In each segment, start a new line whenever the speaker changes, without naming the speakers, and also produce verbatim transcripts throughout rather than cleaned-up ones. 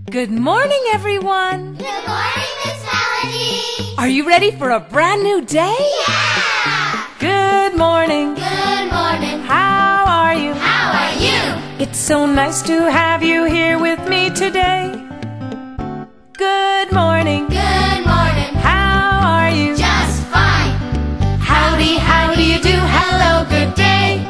Good morning, everyone!
Good morning, Miss Melody!
Are you ready for a brand new day?
Yeah!
Good morning!
Good morning!
How are you?
How are you?
It's so nice to have you here with me today. Good morning!
Good morning!
How are you?
Just fine!
Howdy, how do you do? Hello, good day!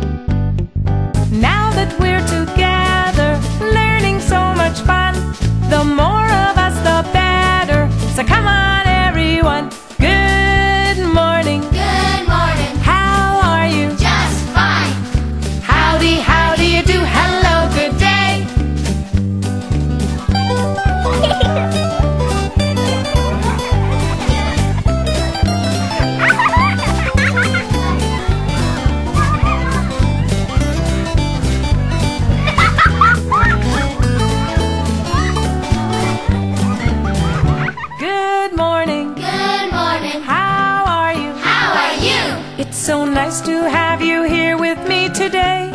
Now that we're together, learning so much fun, the more of us, the better. So come on, everyone. Good morning.
Good morning!
How are you?
Just fine!
Howdy, how do you do? Hello, good day. Good morning.
Good morning!
How are you?
How are you?
It's so nice to have you here with me today.